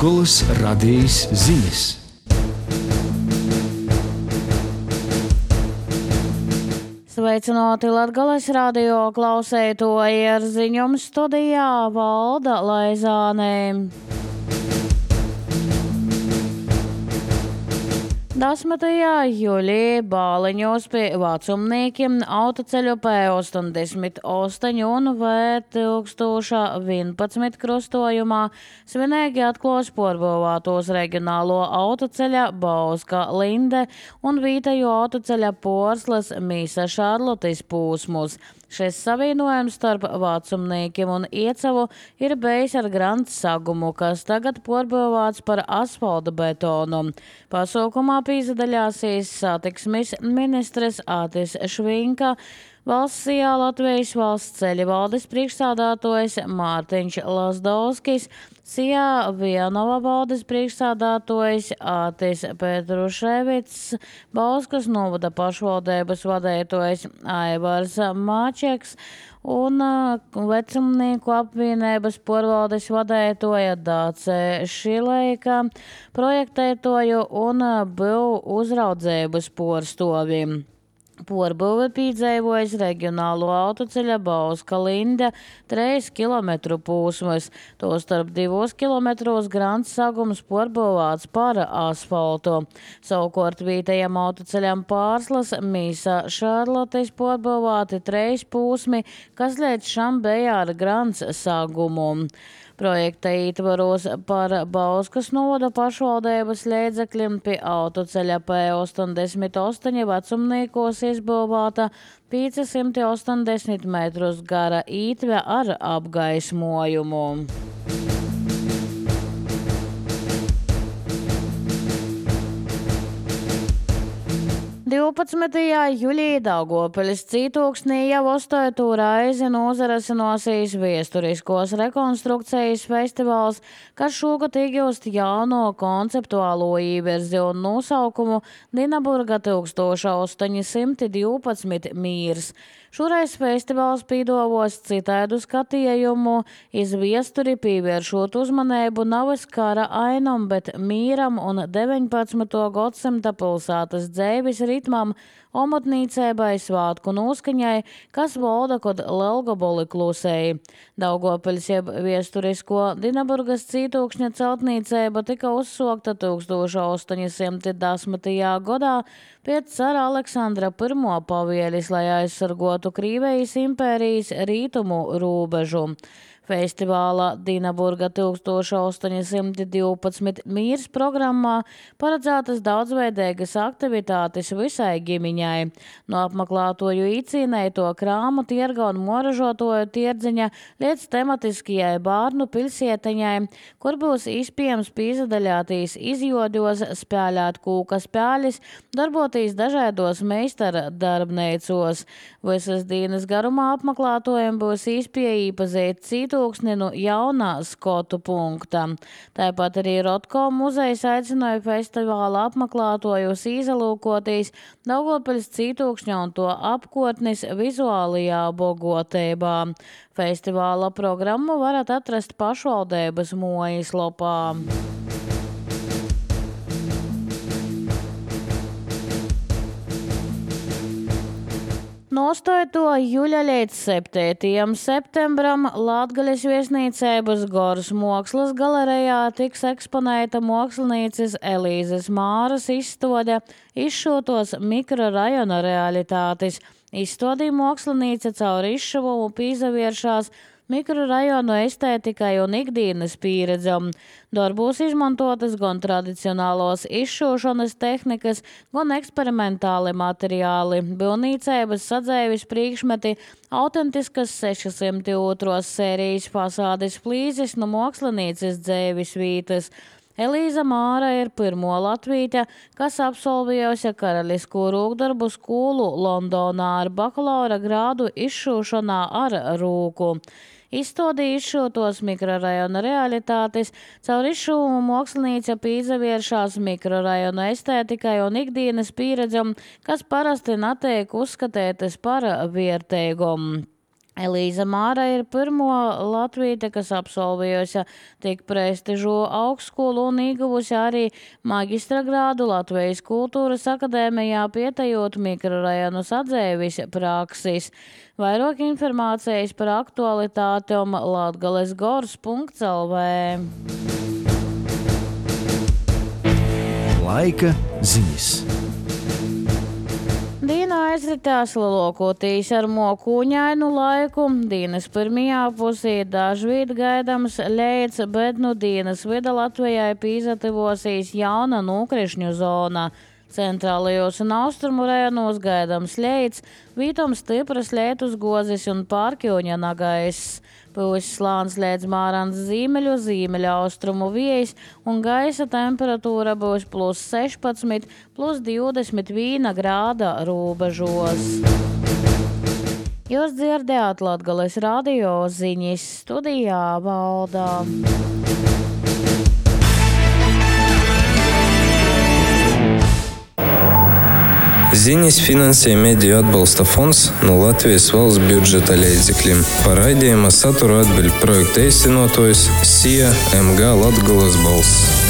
Latgoles radijas ziņas. Sveicināti Latgoles radio klausētoji, ar ziņām studijā Valda Laizāne. 10. jūlijā Bāliņos pie vecumniekiem autoceļu P88 un V1011 krustojumā svinīgi atklās pārbūvētos reģionālo autoceļa Bauska Linde un vietējo autoceļa Porslas Mīsa Šarlotis posmus. Šis savienojums starp vecumniekiem un Iecevu ir bijis ar grants sagumu, kas tagad pārbūvēts par asfalta betonu. Pasaukumā pīzadaļāsies satiksmes ministres Ātis Švinka, Valsts Latvijas valsts ceļu valdes priekšsādātojs Mārtiņš Lazdovskis, Sijā Vienova valdes priekšsādātojs Ātis Petruševits, Bauskas novada pašvaldības vadētojs Aivars Māčeks un vecumnieku apvienības porvaldes vadētoja Dāce Šileika, projektētoju un būv uzraudzības porstovim. Porbūve piedzīvojas reģionālo autoceļa Bauska Linde 3 km posmus, tostarp 2 km grants sagums porbūvēts par asfaltu. Savukārt vietējam autoceļam Pārslas Mīsa Šarlotis porbūvēti 3 posmi, kas līdz šam bija ar grants sagumu. Projekta ietvaros par Bauskas novada pašvaldības līdzekļiem pie autoceļa P88 vecumniekos izbūvēta 580 metrus gara ītve ar apgaismojumu. 12. jūlijā Daugopiļas Cītūksnī jau 8. reizi nozarasinosies viesturiskos rekonstrukcijas festivāls, kas šogad iegūst jauno konceptuālo īvirzi un nosaukumu Dinaburga 1812 mīrs. Šoreiz festivāls pīdovos citaidu skatījumu, iz viesturi pievēršot uzmanību nevis kara ainam, bet mīram un 19. gadsimta pilsētas dzēvis ritmam, omotnīcēbai, svātku noskaņai, kas valda, kod Lelgaboli klusēja. Daugopiļas jeb viesturisko Dinaburgas Cītūkšņa celtnīcēba tika uzsokta 1810. gadā pēc cara Aleksandra I pavielis, lai aizsargotu Krīvejas impērijas rītumu robežu. Festivāla Dinaburga 1812 mīrs programmā paredzētas daudzveidīgas aktivitātes visai ģimiņai. No apmeklētoju īcīnēto krāmu tirga un moražotoju tirdziņa līdz tematiskajai bārnu pilsieteņai, kur būs izpējams pīzadaļātīs izjodos, spēlēt kūka spēļas, darbotīs dažādos meistara darbneicos. Visas dienas garumā apmeklētojiem būs izpēja īpazīt Cītūksni no jaunā skotu punkta. Tāpat arī Rotko muzejs aicināja festivāla apmeklētojus izalūkotīs Daugopiļas Cītūkšņa un to apkotnis vizuālajā bogotībā. Festivāla programmu varat atrast pašvaldības mājaslapā. No 8. jūļa līdz 7. septembram Latgaļas viesnīcēbas Goras mākslas galerejā tiks eksponēta mākslinices Elīzes Māras izstāde izšūtos mikrorajona realitātes. Izstādī mākslinīce caur izšuvumu pīzavieršās mikrorajonu estētikai un ikdienas pieredzam. Darbos izmantotas gan tradicionālos izšūšanas tehnikas, gan eksperimentāli materiāli, bilnīcēbas sadzēvis priekšmeti, autentiskas 602. sērijas fasādes flīzes no mākslinīces dzēvis vītas. Elīza Māra ir pirmo latvīte, kas absolvējusi Karalisko rūkdarbu skolu Londonā ar bakalaura grādu izšūšanā ar rūku. Izstāde izšūtos mikrorajona realitātes, caur izšūvumu mākslinīca pīzavieršās mikrorajona estētikai un ikdienas pieredzam, kas parasti netiek uzskatītas par vērtīgumu. Elīza Māra ir pirmo latviete, kas absolvējusi tik prestižo augstskolu un ieguvusi arī magistra grādu Latvijas kultūras akadēmijā, pietajot mikrorajonus atdzēvis praksis. Vairāk informācijas par aktualitātēm latgalesgors.lv. Laika ziņas. Dīna aizritās lielākoties ar mokūņainu laiku. Dienas pirmajā pusē dažviet gaidams leids, bet nu dienas vida Latvijai pīzativosīs jauna nokrišņu zona. Centrālajos un austrumu rajonos gaidams leids, vītom stipras lietus gozis un pārkjoņa nagaiss. Pūs slāns līdz mārans ziemeļa austrumu viejas un gaisa temperatūra būs +16, +21 grāda robežos. Jūs dzirdējāt Latgales radio ziņas, studijā Valda. Ziņas finansē Mediju atbalsta fonds no Latvijas valsts budžeta līdzekļiem. Par raidījuma saturu atbild projekta īstenotājs SIA MG Latgales balss.